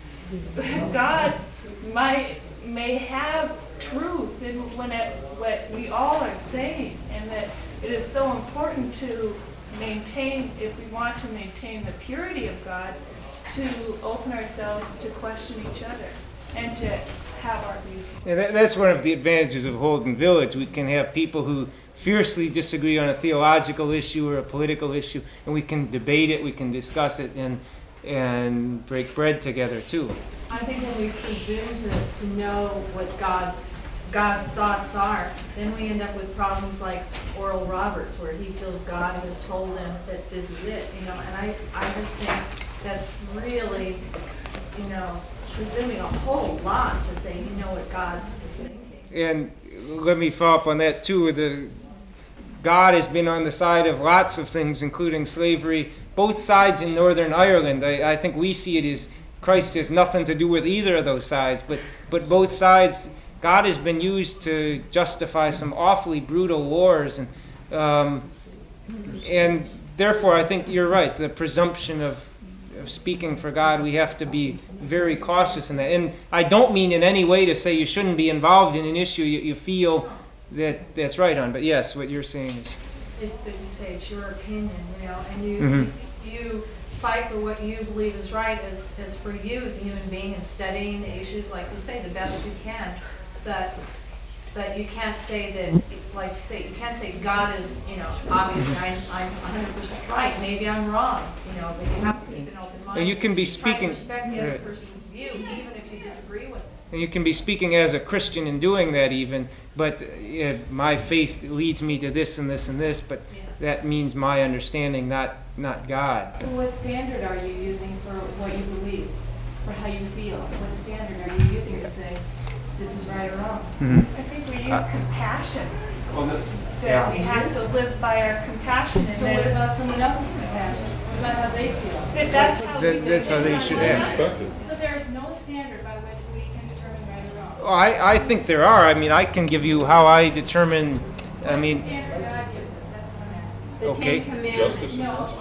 God might may have truth in when it, what we all are saying, and that it is so important to maintain, if we want to maintain the purity of God, to open ourselves to question each other and to have our views. Yeah, that, that's one of the advantages of Holden Village. We can have people who fiercely disagree on a theological issue or a political issue, and we can debate it, we can discuss it, and and break bread together too. I think when we presume to, to know what God God's thoughts are, then we end up with problems like Oral Roberts, where he feels God has told him that this is it, you know. And I, I just think that's really, you know, presuming a whole lot to say you know what God is thinking. And let me follow up on that too. The God has been on the side of lots of things, including slavery. Both sides in Northern Ireland, I, I think we see it as Christ has nothing to do with either of those sides, but but both sides, God has been used to justify some awfully brutal wars, and um, and therefore I think you're right. The presumption of, of speaking for God, we have to be very cautious in that. And I don't mean in any way to say you shouldn't be involved in an issue you, you feel that that's right on. But yes, what you're saying is. It's that you say it's your opinion, you know, and you Mm-hmm. you fight for what you believe is right as, as for you as a human being, and studying the issues, like you say, the best you can. But but you can't say that, like you say, you can't say God is, you know, obviously I'm I'm one hundred percent right, maybe I'm wrong, you know, but you have to keep an open mind. And you can be Try to speaking- respect the other Right. person's view, even if you disagree with it. And you can be speaking as a Christian in doing that even, but uh, my faith leads me to this and this and this, but Yeah. that means my understanding, not not God. So what standard are you using for what you believe, for how you feel? What standard are you using to say this is right or wrong? Mhm. I think we use compassion, Well, the- that we have to live by our compassion, and So what then about someone else's compassion? What about how they feel? that that's how we That- that's how they should act. Respected. So there is no standard by which we can determine right or wrong? Well, I, I think there are. I mean, I can give you how I determine, I What's mean, the standard God gives us? That's what I'm asking. The Okay. Ten Commandments. Justice. No.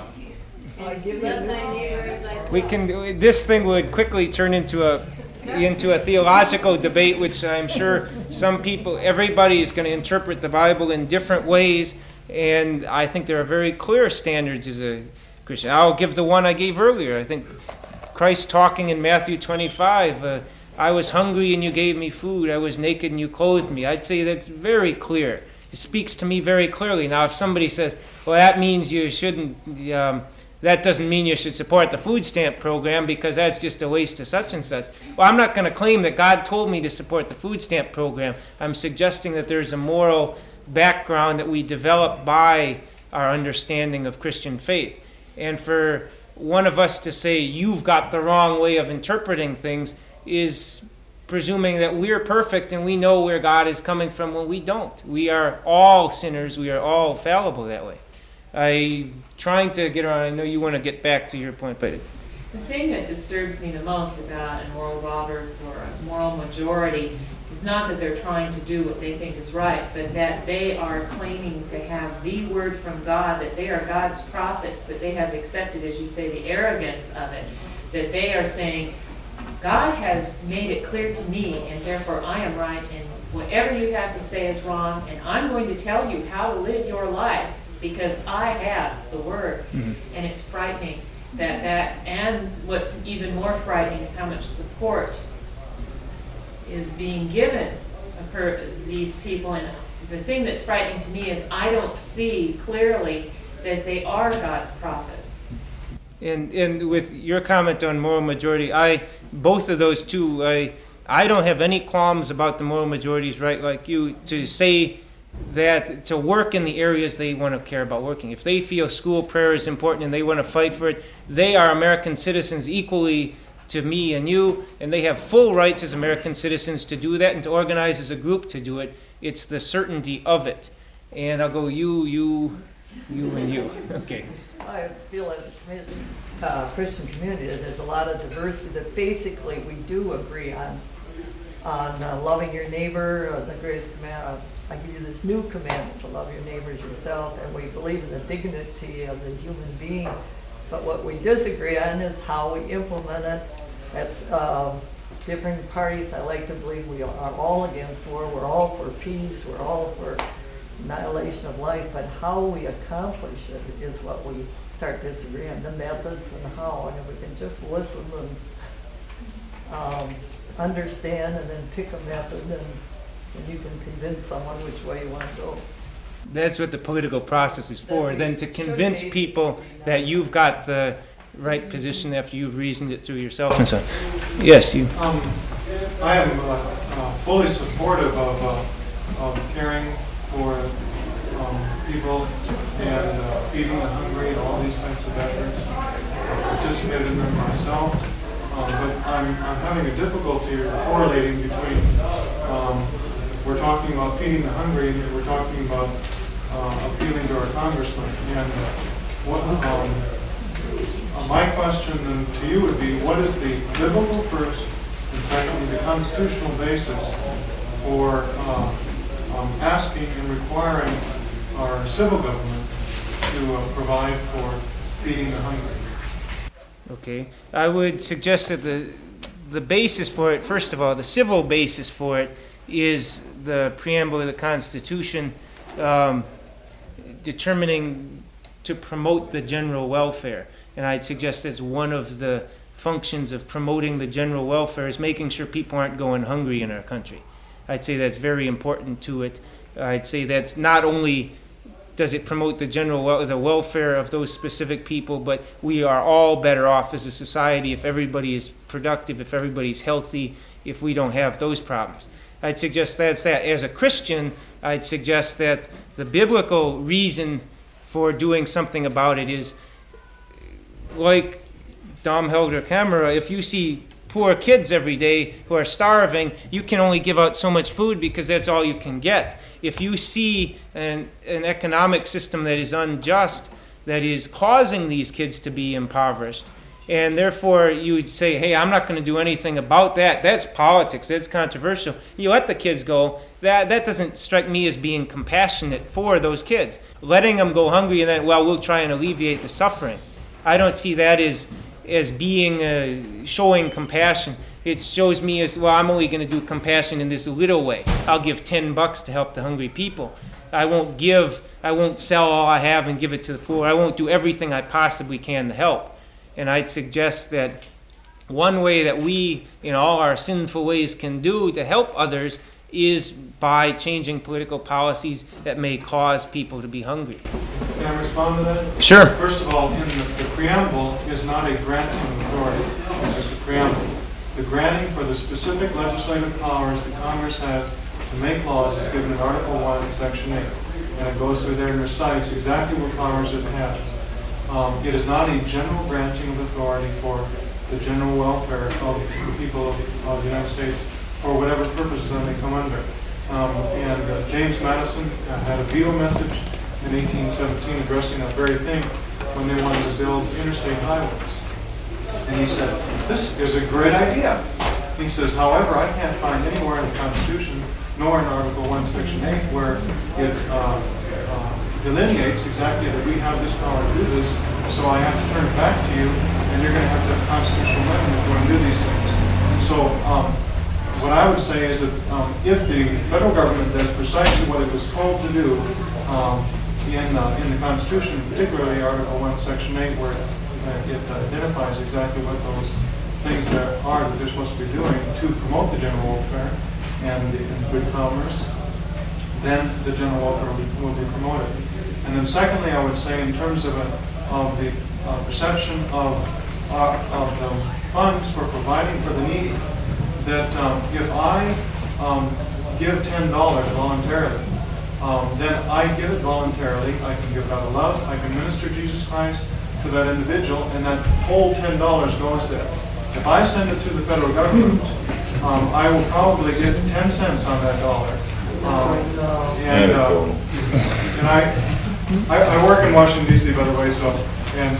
Love thy neighbor as thyself. we can, this thing would quickly turn into a, into a theological debate, which I'm sure some people, everybody is going to interpret the Bible in different ways, and I think there are very clear standards as a Christian. I'll give the one I gave earlier. I think Christ talking in Matthew twenty-five, uh, I was hungry and you gave me food, I was naked and you clothed me. I'd say that's very clear. It speaks to me very clearly. Now, if somebody says, well, that means you shouldn't, um, that doesn't mean you should support the food stamp program because that's just a waste of such and such. Well, I'm not going to claim that God told me to support the food stamp program. I'm suggesting that there's a moral background that we develop by our understanding of Christian faith. And for one of us to say, you've got the wrong way of interpreting things, is presuming that we're perfect and we know where God is coming from when we don't. We are all sinners. We are all fallible that way. I trying to get around. I know you want to get back to your point, but the thing that disturbs me the most about an Oral Roberts or a moral majority is not that they're trying to do what they think is right, but that they are claiming to have the word from God, that they are God's prophets, that they have accepted, as you say, the arrogance of it, that they are saying, God has made it clear to me, and therefore I am right, and whatever you have to say is wrong, and I'm going to tell you how to live your life because I have the word. Mm-hmm. And it's frightening that that, and what's even more frightening is how much support is being given for these people. And the thing that's frightening to me is I don't see clearly that they are God's prophets. And and with your comment on moral majority, I both of those two, I I don't have any qualms about the moral majorities, right? Like you, to say that to work in the areas they want to care about working. If they feel school prayer is important and they want to fight for it, they are American citizens equally to me and you, and they have full rights as American citizens to do that and to organize as a group to do it. It's the certainty of it. And I'll go you, you, you, and you. Okay. I feel as a community, uh, Christian community that there's a lot of diversity that basically we do agree on, on uh, loving your neighbor, uh, the greatest command. Uh, I give you this new commandment to love your neighbors yourself, and we believe in the dignity of the human being. But what we disagree on is how we implement it. That's um, different parties. I like to believe we are all against war. We're all for peace. We're all for annihilation of life. But how we accomplish it is what we start disagreeing. The methods and how. And if we can just listen and um, understand and then pick a method, and, and you can convince someone which way you want to go. That's what the political process is for, then to convince people that you've got the right position after you've reasoned it through yourself and so on. Yes, you. Um, I am uh, uh, fully supportive of, uh, of caring for um, people and uh, feeding the hungry and all these types of efforts. I've participated in them myself, um, but I'm, I'm having a difficulty correlating between um, we're talking about feeding the hungry and we're talking about uh, appealing to our congressman. And uh, what, um, uh, my question then to you would be, what is the biblical first and secondly the constitutional basis for uh, um, asking and requiring our civil government to uh, provide for feeding the hungry? Okay. I would suggest that the the basis for it, first of all, the civil basis for it is the preamble of the Constitution um, determining to promote the general welfare. And I'd suggest that's one of the functions of promoting the general welfare is making sure people aren't going hungry in our country. I'd say that's very important to it. I'd say that's not only does it promote the general wel- the welfare of those specific people, but we are all better off as a society if everybody is productive, if everybody's healthy, if we don't have those problems. I'd suggest that's that. As a Christian, I'd suggest that the biblical reason for doing something about it is, like Dom Helder Camera, if you see poor kids every day who are starving, you can only give out so much food because that's all you can get. If you see an, an economic system that is unjust, that is causing these kids to be impoverished, and therefore you would say, hey, I'm not going to do anything about that. That's politics. That's controversial. You let the kids go. That that doesn't strike me as being compassionate for those kids. Letting them go hungry and then, well, we'll try and alleviate the suffering. I don't see that as, as being, uh, showing compassion. It shows me as, well, I'm only going to do compassion in this little way. I'll give ten bucks to help the hungry people. I won't give, I won't sell all I have and give it to the poor. I won't do everything I possibly can to help. And I'd suggest that one way that we, in all our sinful ways, can do to help others is by changing political policies that may cause people to be hungry. Can I respond to that? Sure. First of all, in the, the preamble is not a granting authority. It's just a preamble. The granting for the specific legislative powers that Congress has to make laws is given in Article one, Section eight. And it goes through there and recites exactly what powers it has. Um, it is not a general granting of authority for the general welfare of the people of, of the United States for whatever purposes that may come under. Um, and uh, James Madison uh, had a veto message in eighteen seventeen addressing that very thing when they wanted to build interstate highways. And he said, this is a great idea. He says, however, I can't find anywhere in the Constitution, nor in Article one, Section eight, where it uh, uh, delineates exactly that we have this power to do this, so I have to turn it back to you, and you're going to have to have constitutional amendment if you want to do these things. So um, what I would say is that um, if the federal government does precisely what it was told to do um, in, uh, in the Constitution, particularly Article one, Section eight, where uh, it identifies exactly what those things that are that they're supposed to be doing to promote the general welfare and, the, and good commerce, then the general welfare will be, will be promoted. And then secondly, I would say in terms of, a, of the uh, perception of, uh, of the funds for providing for the needy, that um, if I um, give ten dollars voluntarily, um, then I give it voluntarily. I can give it out of love. I can minister Jesus Christ to that individual, and that whole ten dollars goes there. If I send it to the federal government, um, I will probably get ten cents on that dollar. Um, and, uh, and I, I, I work in Washington, D C, by the way, so, and,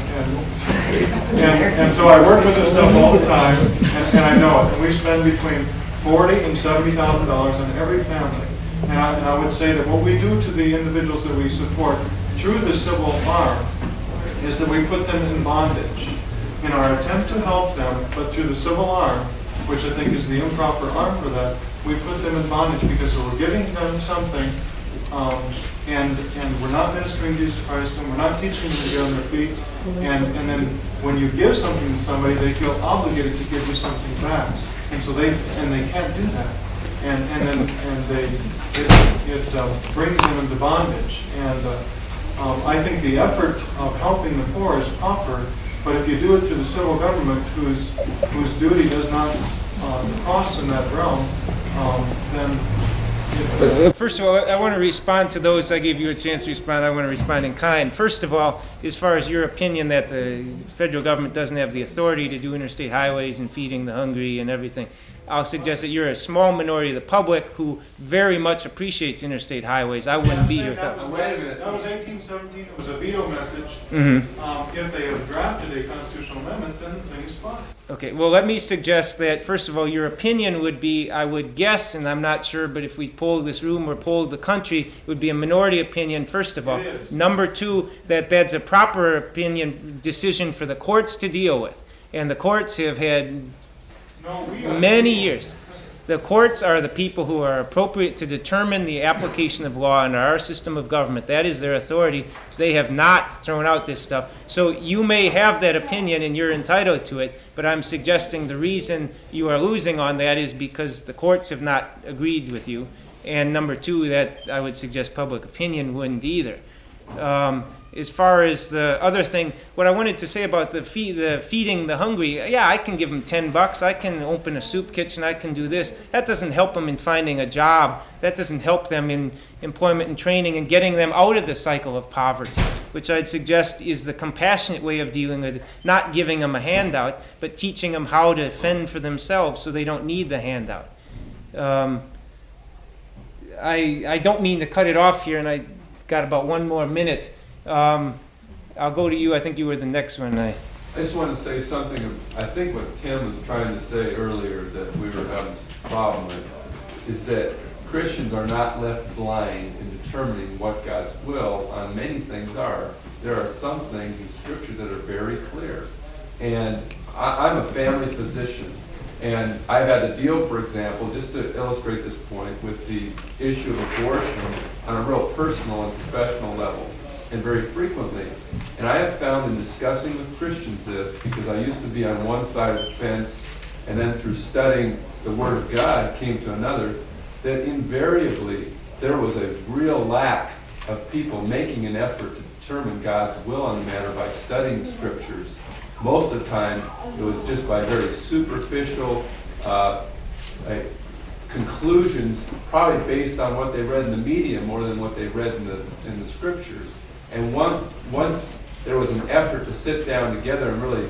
and, and, and so I work with this stuff all the time, and, and I know it. And we spend between forty thousand and seventy thousand dollars on every family. And I, and I would say that what we do to the individuals that we support through the civil arm is that we put them in bondage in our attempt to help them, but through the civil arm, which I think is the improper arm for that, we put them in bondage because we're giving them something, um, and and we're not ministering Jesus Christ, and we're not teaching them to get on their feet, and and then when you give something to somebody, they feel obligated to give you something back, and so they and they can't do that, and and then and they it, it um, brings them into bondage, and uh, um, I think the effort of helping the poor is proper. But if you do it through the civil government, whose whose duty does not uh, cross in that realm, um, then. But first of all, I want to respond to those. I gave you a chance to respond. I want to respond in kind. First of all, as far as your opinion that the federal government doesn't have the authority to do interstate highways and feeding the hungry and everything, I'll suggest that you're a small minority of the public who very much appreciates interstate highways. I wouldn't be here without That was, that was eighteen seventeen. It was a veto message. Mm-hmm. Um, if they have drafted a constitutional amendment, then things fine. Okay, well, let me suggest that, first of all, your opinion would be, I would guess, and I'm not sure, but if we polled this room or polled the country, it would be a minority opinion, first of all. It is. Number two, that that's a proper opinion decision for the courts to deal with. And the courts have had No, we are- many years. The courts are the people who are appropriate to determine the application of law under our system of government. That is their authority. They have not thrown out this stuff. So you may have that opinion and you're entitled to it, but I'm suggesting the reason you are losing on that is because the courts have not agreed with you. And number two, that I would suggest public opinion wouldn't either. Um, as far as the other thing, what I wanted to say about the, feed, the feeding the hungry, yeah, I can give them ten bucks. I can open a soup kitchen. I can do this. That doesn't help them in finding a job. That doesn't help them in employment and training and getting them out of the cycle of poverty, which I'd suggest is the compassionate way of dealing with it, not giving them a handout, but teaching them how to fend for themselves so they don't need the handout. Um, I, I don't mean to cut it off here, and I got about one more minute. Um, I'll go to you. I think you were the next one. I, I just want to say something. I think what Tim was trying to say earlier that we were having a problem with is that Christians are not left blind in determining what God's will on many things are. There are some things in Scripture that are very clear. And I, I'm a family physician. And I've had to deal, for example, just to illustrate this point, with the issue of abortion on a real personal and professional level, and very frequently. And I have found in discussing with Christians this, because I used to be on one side of the fence, and then through studying the Word of God came to another, that invariably there was a real lack of people making an effort to determine God's will on the matter by studying Scriptures. Most of the time, it was just by very superficial uh, uh, conclusions, probably based on what they read in the media more than what they read in the in the Scriptures. And one, once there was an effort to sit down together and really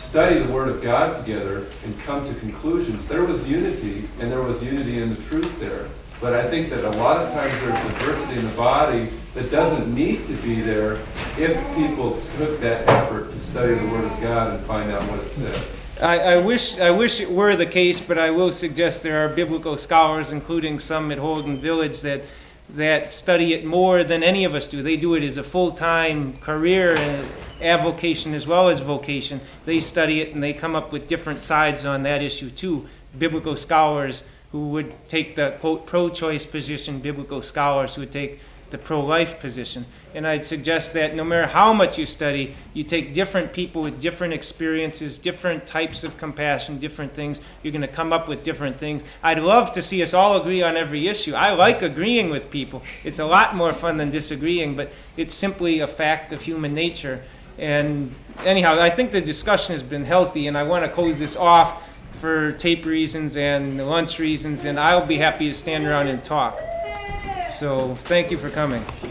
study the Word of God together and come to conclusions, there was unity, and there was unity in the truth there. But I think that a lot of times there's diversity in the body that doesn't need to be there if people took that effort to study the Word of God and find out what it says. I, I wish I wish it were the case, but I will suggest there are biblical scholars, including some at Holden Village, that that study it more than any of us do. They do it as a full-time career and avocation as well as vocation. They study it and they come up with different sides on that issue too. Biblical scholars who would take the quote pro-choice position, biblical scholars who would take the pro-life position. And I'd suggest that no matter how much you study, you take different people with different experiences, different types of compassion, different things, you're going to come up with different things. I'd love to see us all agree on every issue. I like agreeing with people. It's a lot more fun than disagreeing, but it's simply a fact of human nature. And anyhow, I think the discussion has been healthy, and I want to close this off for tape reasons and lunch reasons, and I'll be happy to stand around and talk. So thank you for coming.